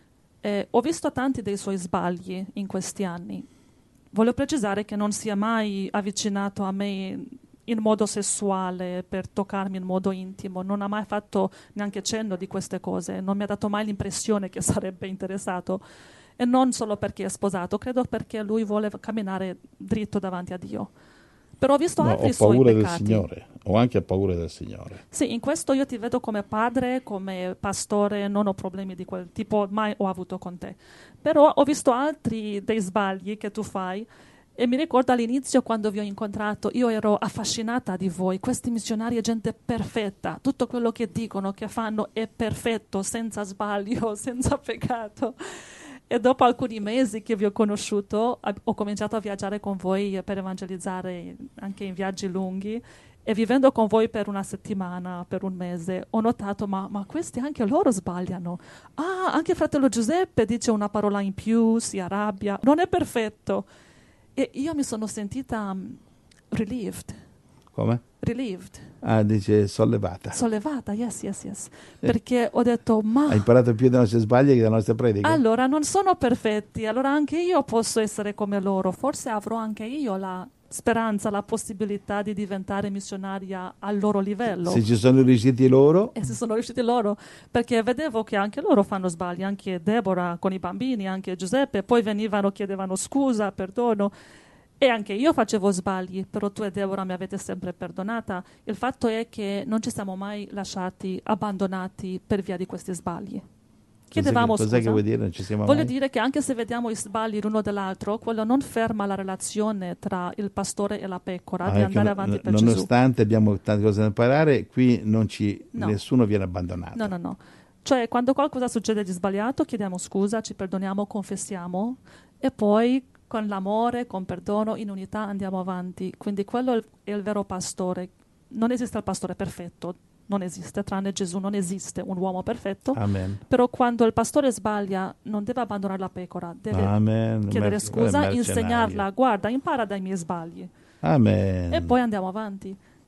e ho visto tanti dei suoi sbagli in questi anni. Voglio precisare che non si è mai avvicinato a me in modo sessuale per toccarmi in modo intimo, non ha mai fatto neanche cenno di queste cose, non mi ha dato mai l'impressione che sarebbe interessato. E non solo perché è sposato, credo perché lui vuole camminare dritto davanti a Dio. Però ho visto No, altri ho suoi paura del peccati. Signore, ho anche paura del Signore. Sì, in questo io ti vedo come padre, come pastore, non ho problemi di quel tipo, mai ho avuto con te. Però ho visto altri dei sbagli che tu fai e mi ricordo all'inizio quando vi ho incontrato, io ero affascinata di voi, questi missionari è gente perfetta, tutto quello che dicono, che fanno è perfetto, senza sbaglio, senza peccato. E dopo alcuni mesi che vi ho conosciuto, ho cominciato a viaggiare con voi per evangelizzare anche in viaggi lunghi e vivendo con voi per una settimana, per un mese, ho notato, ma, ma questi anche loro sbagliano. Ah, anche fratello Giuseppe dice una parola in più, si arrabbia, non è perfetto. E io mi sono sentita um, relieved. Come? Relieved. Ah, dice sollevata. Sollevata, yes, yes, yes. Perché ho detto, ma... Hai imparato più dai nostri sbagli che dalle nostre prediche? Allora, non sono perfetti, allora anche io posso essere come loro. Forse avrò anche io la speranza, la possibilità di diventare missionaria al loro livello. Se ci sono riusciti loro... E se sono riusciti loro, perché vedevo che anche loro fanno sbagli, anche Deborah con i bambini, anche Giuseppe, poi venivano, chiedevano scusa, perdono. E anche io facevo sbagli, però tu e Deborah mi avete sempre perdonata. Il fatto è che non ci siamo mai lasciati abbandonati per via di questi sbagli. Chiedevamo cos'è scusa. Cos'è che vuoi dire? Non ci siamo Voglio mai? dire che anche se vediamo i sbagli l'uno dell'altro, quello non ferma la relazione tra il pastore e la pecora Ah, di ecco, andare no- avanti per nonostante abbiamo tante cose da imparare, qui non ci, No. nessuno viene abbandonato. Gesù. No, no, no. Cioè, quando qualcosa succede di sbagliato, chiediamo scusa, ci perdoniamo, confessiamo e poi con l'amore, con perdono, in unità andiamo avanti. Quindi quello è il, è il vero pastore. Non esiste il pastore perfetto, non esiste, tranne Gesù non esiste un uomo perfetto. Amen. Però quando il pastore sbaglia non deve abbandonare la pecora, deve Amen. chiedere Mer- scusa, mercenario. insegnarla, guarda, impara dai miei sbagli. Amen. E poi andiamo avanti.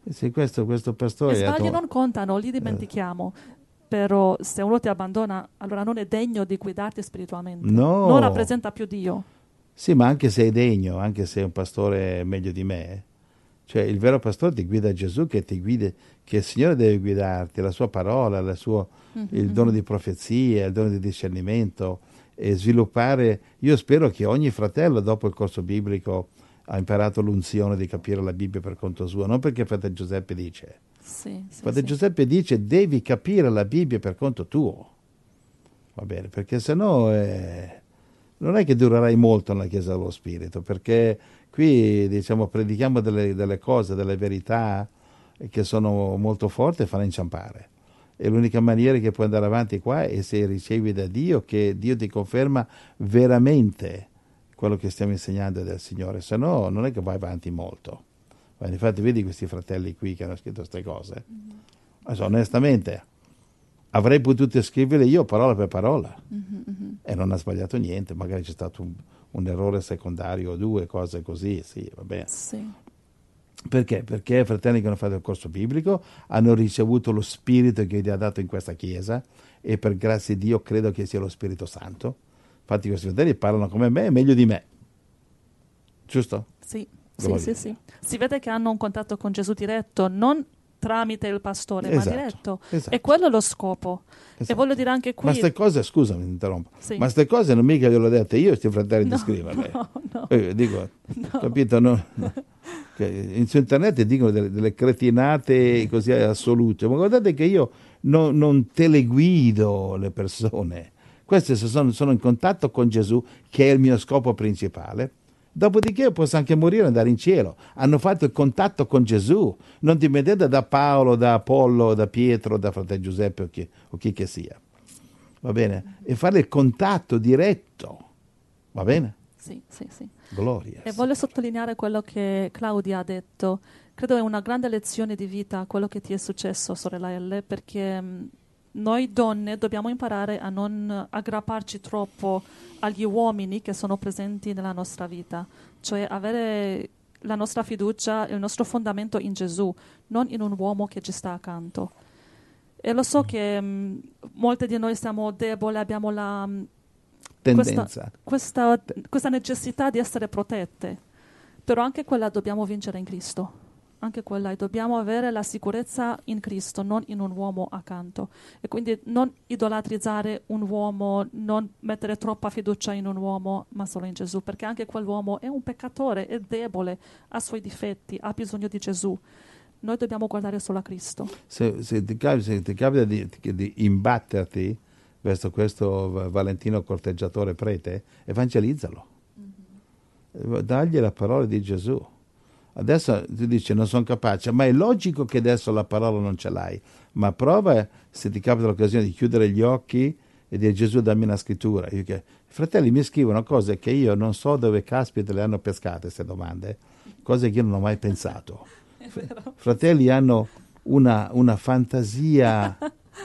Sì, questo, questo pastore... I sbagli ha to- non contano, li dimentichiamo. Però se uno ti abbandona, allora non è degno di guidarti spiritualmente. No. Non rappresenta più Dio. Sì, ma anche se è degno, anche se è un pastore meglio di me, cioè il vero pastore ti guida Gesù, che ti guida, che il Signore deve guidarti, la sua parola, la sua, Mm-hmm. il dono di profezia, il dono di discernimento, e sviluppare. Io spero che ogni fratello dopo il corso biblico ha imparato l'unzione di capire la Bibbia per conto suo, non perché Fratello Giuseppe dice. Sì, sì, Fratello sì. Giuseppe dice devi capire la Bibbia per conto tuo, va bene, perché sennò eh, non è che durerai molto nella Chiesa dello Spirito, perché qui diciamo predichiamo delle, delle cose, delle verità che sono molto forti e fanno inciampare. E l'unica maniera che puoi andare avanti qua è se ricevi da Dio, che Dio ti conferma veramente quello che stiamo insegnando del Signore, se no non è che vai avanti molto. Infatti vedi questi fratelli qui che hanno scritto queste cose. Mm-hmm. Adesso, onestamente avrei potuto scrivere io parola per parola, mm-hmm. e non ha sbagliato niente, magari c'è stato un, un errore secondario o due, cose così, sì, va bene. Sì. Perché? Perché i fratelli che hanno fatto il corso biblico hanno ricevuto lo Spirito che Dio ha dato in questa Chiesa, e per grazia di Dio credo che sia lo Spirito Santo. Infatti questi fratelli parlano come me e meglio di me. Giusto? Sì, sì, sì, sì. Si vede che hanno un contatto con Gesù diretto, non tramite il pastore, esatto, ma diretto. Esatto. E quello è lo scopo. Esatto. E voglio dire anche qui... Ma queste cose, scusami, mi interrompo, sì. ma queste cose non mica glielo ho dette io, questi fratelli, no, di scriverle. No, no. Eh, dico, no. capito? No, no. In, su internet dicono delle, delle cretinate così assolute, ma guardate che io no, non teleguido le persone. Queste sono, sono in contatto con Gesù, che è il mio scopo principale. Dopodiché posso anche morire e andare in cielo. Hanno fatto il contatto con Gesù. Non dipendete da Paolo, da Apollo, da Pietro, da fratello Giuseppe o chi, o chi che sia. Va bene? E fare il contatto diretto. Va bene? Sì, sì, sì. Gloria. E voglio sottolineare quello che Claudia ha detto. Credo è una grande lezione di vita quello che ti è successo, sorella L, perché mh, noi donne dobbiamo imparare a non aggrapparci troppo agli uomini che sono presenti nella nostra vita, cioè avere la nostra fiducia, il nostro fondamento in Gesù, non in un uomo che ci sta accanto. E lo so che mh, molte di noi siamo deboli, abbiamo la mh, tendenza, questa, questa, questa necessità di essere protette, però anche quella dobbiamo vincere in Cristo. Anche quella, e dobbiamo avere la sicurezza in Cristo, non in un uomo accanto. E quindi non idolatrizzare un uomo, non mettere troppa fiducia in un uomo, ma solo in Gesù, perché anche quell'uomo è un peccatore, è debole, ha suoi difetti, ha bisogno di Gesù. Noi dobbiamo guardare solo a Cristo. Se, se, ti, se ti capita di, di imbatterti verso questo Valentino corteggiatore prete, evangelizzalo. Mm-hmm. Dagli la parola di Gesù. Adesso tu dici non sono capace, ma è logico che adesso la parola non ce l'hai, ma prova, se ti capita l'occasione, di chiudere gli occhi e dire Gesù dammi una scrittura. Io che, i fratelli mi scrivono cose che io non so dove caspita le hanno pescate, queste domande, cose che io non ho mai pensato. Fratelli hanno una, una fantasia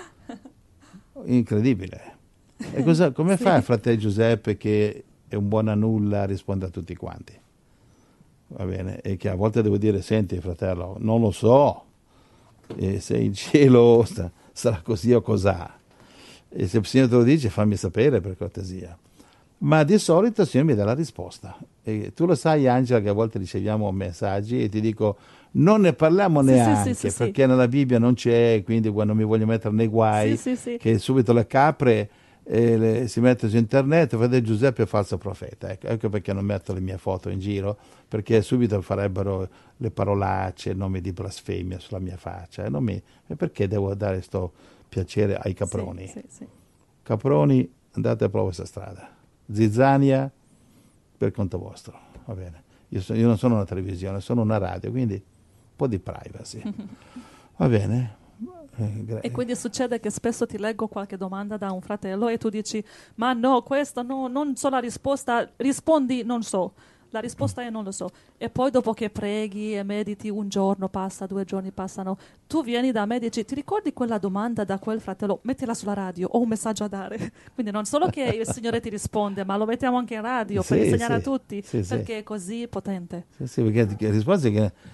incredibile. E cosa, come sì. fa il fratello Giuseppe, che è un buon a nulla, a rispondere a tutti quanti? Va bene, e che a volte devo dire, senti fratello, non lo so, e se in cielo sta, sarà così o cos'ha, e se il Signore te lo dice fammi sapere per cortesia. Ma di solito il Signore mi dà la risposta, e tu lo sai Angela che a volte riceviamo messaggi e ti dico non ne parliamo sì, neanche sì, sì, perché sì. nella Bibbia non c'è, quindi quando mi voglio mettere nei guai, sì, sì, sì. che subito le capre e le, si mette su internet, vede Giuseppe è falso profeta, ecco, ecco perché non metto le mie foto in giro, perché subito farebbero le parolacce, nomi di blasfemia sulla mia faccia, e, non mi, e perché devo dare questo piacere ai caproni? Sì, sì, sì. Caproni, andate a provare questa strada. Zizzania, per conto vostro, va bene. Io, so, io non sono una televisione, sono una radio, quindi un po' di privacy. Va bene? E quindi succede che spesso ti leggo qualche domanda da un fratello e tu dici ma no, questo no, non so la risposta, rispondi non so, la risposta è non lo so, e poi dopo che preghi e mediti un giorno passa, due giorni passano, tu vieni da me e dici ti ricordi quella domanda da quel fratello, mettila sulla radio, ho un messaggio a dare. Quindi non solo che il Signore ti risponde, ma lo mettiamo anche in radio sì, per insegnare sì, a tutti, sì, perché sì. è così potente. Sì, sì, perché la risposta è che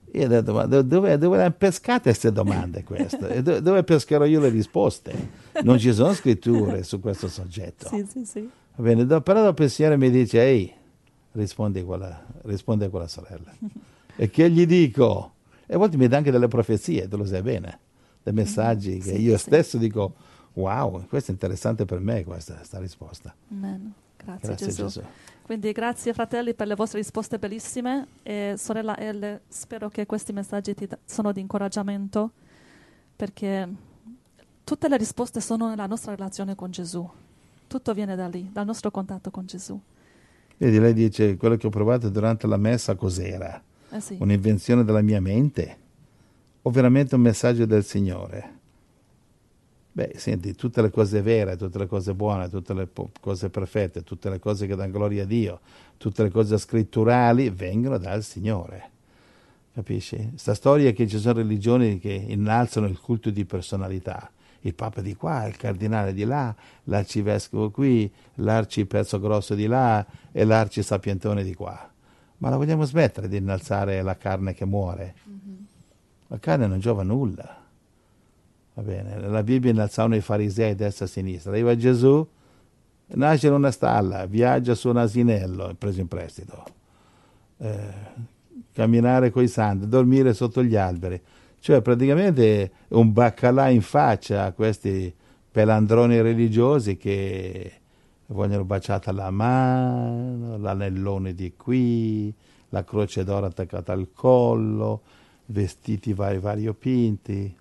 Io ho detto, ma dove, dove le hanno pescate queste domande queste? Dove, dove pescherò io le risposte? Non ci sono scritture su questo soggetto. Sì, sì, sì. Va bene, do, però dopo il Signore mi dice, ehi, rispondi a quella, rispondi a quella sorella. E che gli dico? E a volte mi dà anche delle profezie, tu lo sai bene, dei messaggi che sì, io sì. stesso dico, wow, questo è interessante per me, questa, questa risposta. Amen. Grazie, Grazie Gesù. Gesù. Quindi grazie fratelli per le vostre risposte bellissime e sorella Elle, spero che questi messaggi ti da- sono di incoraggiamento, perché tutte le risposte sono nella nostra relazione con Gesù. Tutto viene da lì, dal nostro contatto con Gesù. Vedi, lei dice, quello che ho provato durante la messa cos'era? Eh sì. Un'invenzione della mia mente? O veramente un messaggio del Signore? Beh, senti, tutte le cose vere, tutte le cose buone, tutte le po- cose perfette, tutte le cose che danno gloria a Dio, tutte le cose scritturali vengono dal Signore. Capisci? Sta storia che ci sono religioni che innalzano il culto di personalità. Il Papa di qua, il Cardinale di là, l'Arcivescovo qui, l'Arcipezzo grosso di là e l'Arcisapientone di qua. Ma la vogliamo smettere di innalzare la carne che muore? Mm-hmm. La carne non giova nulla. Va bene, la Bibbia innalzavano i farisei a destra e a sinistra. Arriva Gesù, nasce in una stalla, viaggia su un asinello, preso in prestito, eh, camminare coi santi, dormire sotto gli alberi. Cioè praticamente un baccalà in faccia a questi pelandroni religiosi che vogliono baciata la mano, l'anellone di qui, la croce d'oro attaccata al collo, vestiti vari variopinti.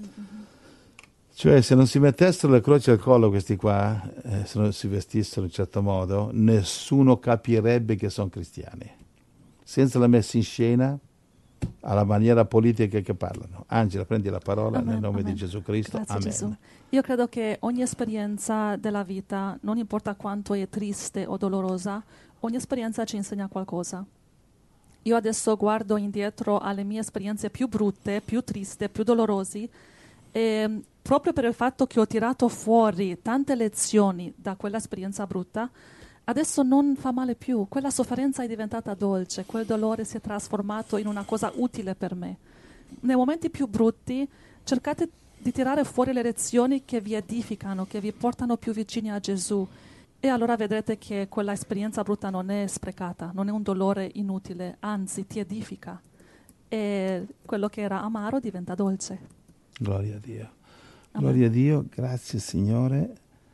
Cioè, se non si mettessero le croci al collo questi qua, eh, se non si vestissero in un certo modo, nessuno capirebbe che sono cristiani. Senza la messa in scena, alla maniera politica che parlano. Angela, prendi la parola. Amen, nel nome amen. Di Gesù Cristo. Grazie, amen. Gesù. Io credo che ogni esperienza della vita, non importa quanto è triste o dolorosa, ogni esperienza ci insegna qualcosa. Io adesso guardo indietro alle mie esperienze più brutte, più tristi, più dolorosi, e proprio per il fatto che ho tirato fuori tante lezioni da quell'esperienza brutta, adesso non fa male più. Quella sofferenza è diventata dolce, quel dolore si è trasformato in una cosa utile per me. Nei momenti più brutti cercate di tirare fuori le lezioni che vi edificano, che vi portano più vicini a Gesù, e allora vedrete che quella esperienza brutta non è sprecata, non è un dolore inutile, anzi ti edifica, e quello che era amaro diventa dolce. Gloria a Dio. Gloria a Dio, grazie Signore.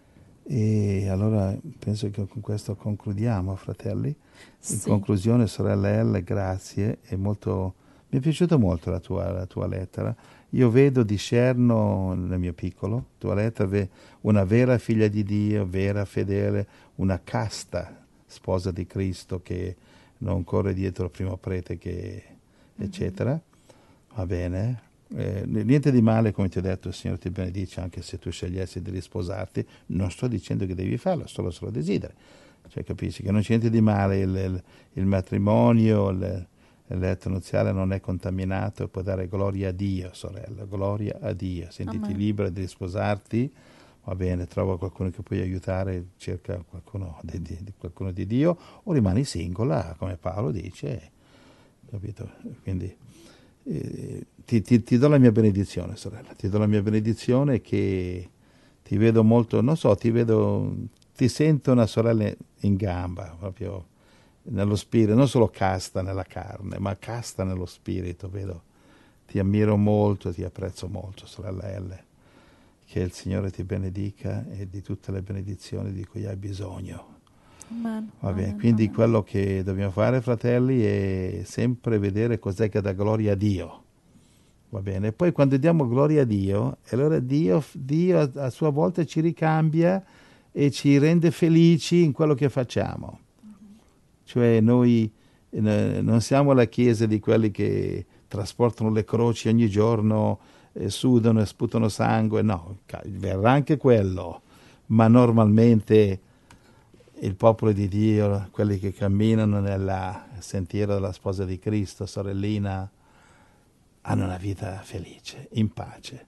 E allora penso che con questo concludiamo, fratelli. Sì. In conclusione, sorella L, grazie. È molto, mi è piaciuta molto la tua, la tua lettera. Io vedo, discerno nel mio piccolo, tua lettera, una vera figlia di Dio, vera, fedele, una casta sposa di Cristo che non corre dietro il primo prete, che, eccetera. Mm-hmm. Va bene? Eh, niente di male, come ti ho detto, il Signore ti benedice anche se tu scegliessi di risposarti. Non sto dicendo che devi farlo, solo se lo desideri. Cioè, capisci che non c'è niente di male, il, il, il matrimonio, il, il letto nuziale non è contaminato, puoi dare gloria a Dio, sorella, gloria a Dio. Sentiti Amen. Libera di risposarti, va bene, trova qualcuno che puoi aiutare, cerca qualcuno di, di, di, qualcuno di Dio, o rimani singola, come Paolo dice, capito? Quindi eh, ti, ti, ti do la mia benedizione, sorella, ti do la mia benedizione, che ti vedo molto, non so, ti vedo, ti sento una sorella in gamba, proprio nello spirito, non solo casta nella carne, ma casta nello spirito, vedo. Ti ammiro molto, ti apprezzo molto, sorella L. Che il Signore ti benedica e di tutte le benedizioni di cui hai bisogno. Amen. Va bene, Amen. quindi Amen. quello che dobbiamo fare, fratelli, è sempre vedere cos'è che dà gloria a Dio. Va bene, e poi quando diamo gloria a Dio, allora Dio, Dio a sua volta ci ricambia e ci rende felici in quello che facciamo. Mm-hmm. Cioè noi eh, non siamo la chiesa di quelli che trasportano le croci ogni giorno, eh, sudano e sputano sangue, no, verrà anche quello, ma normalmente il popolo di Dio, quelli che camminano nel sentiero della sposa di Cristo, sorellina, hanno una vita felice, in pace.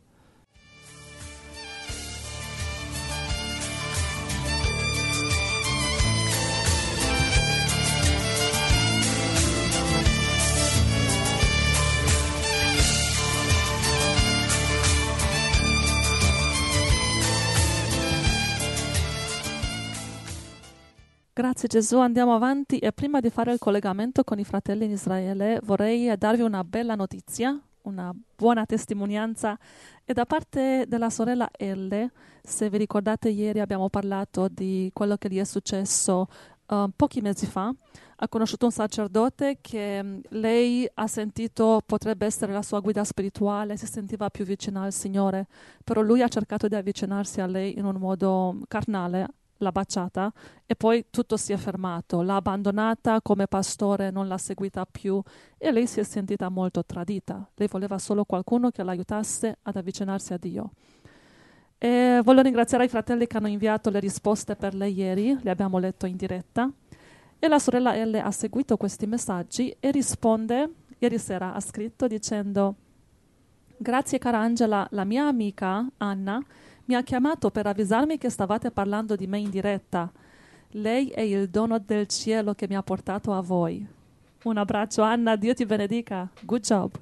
Grazie Gesù, andiamo avanti e prima di fare il collegamento con i fratelli in Israele vorrei darvi una bella notizia, una buona testimonianza e da parte della sorella Elle. Se vi ricordate ieri abbiamo parlato di quello che gli è successo uh, pochi mesi fa. Ha conosciuto un sacerdote che um, lei ha sentito potrebbe essere la sua guida spirituale, si sentiva più vicina al Signore, però lui ha cercato di avvicinarsi a lei in un modo carnale, l'ha baciata e poi tutto si è fermato, l'ha abbandonata come pastore, non l'ha seguita più e lei si è sentita molto tradita. Lei voleva solo qualcuno che l'aiutasse ad avvicinarsi a Dio. E voglio ringraziare i fratelli che hanno inviato le risposte per lei ieri, le abbiamo letto in diretta e la sorella Elle ha seguito questi messaggi e risponde, ieri sera ha scritto dicendo: grazie cara Angela, la mia amica Anna mi ha chiamato per avvisarmi che stavate parlando di me in diretta. Lei è il dono del cielo che mi ha portato a voi. Un abbraccio Anna, Dio ti benedica. Good job.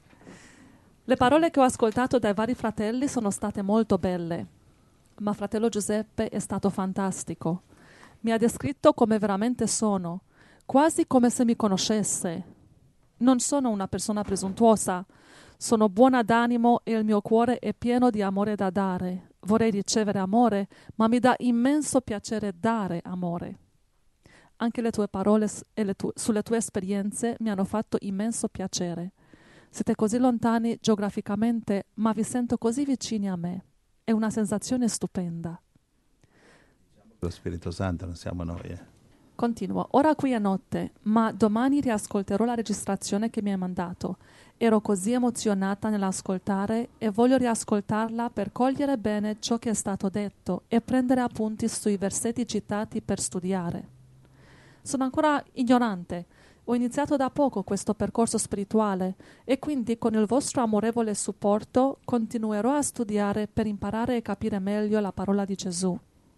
Le parole che ho ascoltato dai vari fratelli sono state molto belle, ma fratello Giuseppe è stato fantastico. Mi ha descritto come veramente sono, quasi come se mi conoscesse. Non sono una persona presuntuosa, sono buona d'animo e il mio cuore è pieno di amore da dare. Vorrei ricevere amore, ma mi dà immenso piacere dare amore. Anche le tue parole e le tue, sulle tue esperienze mi hanno fatto immenso piacere. Siete così lontani geograficamente, ma vi sento così vicini a me. È una sensazione stupenda. Lo Spirito Santo, non siamo noi. Eh. Continuo. Ora qui è notte, ma domani riascolterò la registrazione che mi hai mandato. Ero così emozionata nell'ascoltare e voglio riascoltarla per cogliere bene ciò che è stato detto e prendere appunti sui versetti citati per studiare. Sono ancora ignorante. Ho iniziato da poco questo percorso spirituale e quindi con il vostro amorevole supporto continuerò a studiare per imparare e capire meglio la parola di Gesù.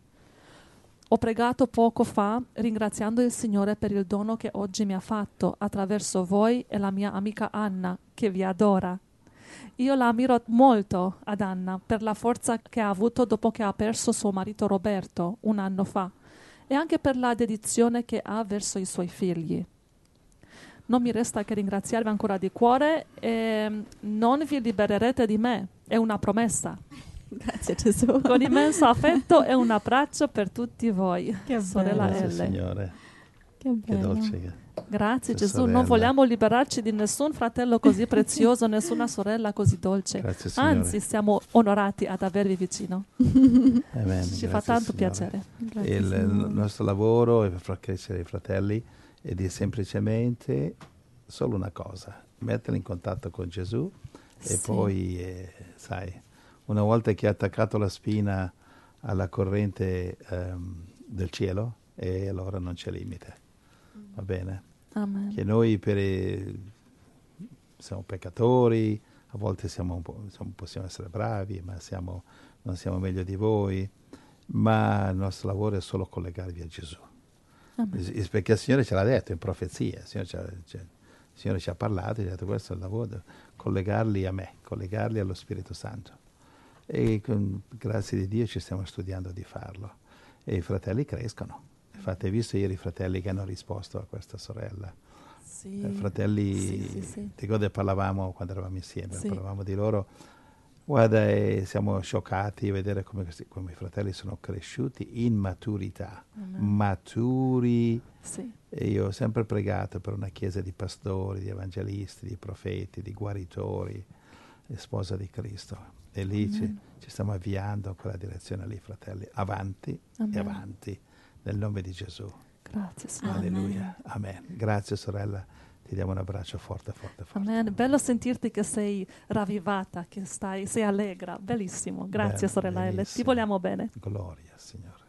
Ho pregato poco fa ringraziando il Signore per il dono che oggi mi ha fatto attraverso voi e la mia amica Anna, che vi adora. Io la ammiro molto ad Anna per la forza che ha avuto dopo che ha perso suo marito Roberto un anno fa e anche per la dedizione che ha verso i suoi figli. Non mi resta che ringraziarvi ancora di cuore e non vi libererete di me, è una promessa. Grazie Gesù. Con immenso affetto e un abbraccio per tutti voi. Che sorella Grazie Elle. Signore. Che Che bello. dolce. Che... Grazie che Gesù, sorella. non vogliamo liberarci di nessun fratello così prezioso, nessuna sorella così dolce. Grazie Signore. Anzi, siamo onorati ad avervi vicino. Amen. Ci Grazie, fa tanto Signore. piacere. Grazie, Il, il Signore. nostro lavoro è per far crescere i fratelli ed è semplicemente solo una cosa, metterli in contatto con Gesù e Sì. poi, eh, sai, una volta che hai attaccato la spina alla corrente ehm, del cielo, e allora non c'è limite, va bene? Amen. Che noi per, siamo peccatori, a volte siamo un po', siamo, possiamo essere bravi, ma siamo, non siamo meglio di voi, ma il nostro lavoro è solo collegarvi a Gesù. Amen. Perché il Signore ce l'ha detto in profezia, il Signore ci ha, cioè, il Signore ci ha parlato, ci ha detto questo è il lavoro, collegarli a me, collegarli allo Spirito Santo. E con grazie di Dio ci stiamo studiando di farlo. E i fratelli crescono. Infatti hai visto ieri i fratelli che hanno risposto a questa sorella. Sì. Eh, fratelli, Sì, sì, sì. ti ricordi parlavamo quando eravamo insieme, Sì. parlavamo di loro. Guarda, eh, siamo scioccati a vedere come, questi, come i fratelli sono cresciuti in maturità, Amen. maturi. Sì. E io ho sempre pregato per una chiesa di pastori, di evangelisti, di profeti, di guaritori, di sposa di Cristo. E lì ci, ci stiamo avviando in quella direzione lì, fratelli. Avanti Amen. e avanti, nel nome di Gesù. Grazie Signore. Alleluia. Amen. Grazie sorella. Ti diamo un abbraccio forte, forte, forte. Amen. Bello sentirti che sei ravvivata, che stai, sei allegra. Bellissimo. Grazie Bello, sorella Elle. Ti benissimo. vogliamo bene. Gloria, Signore.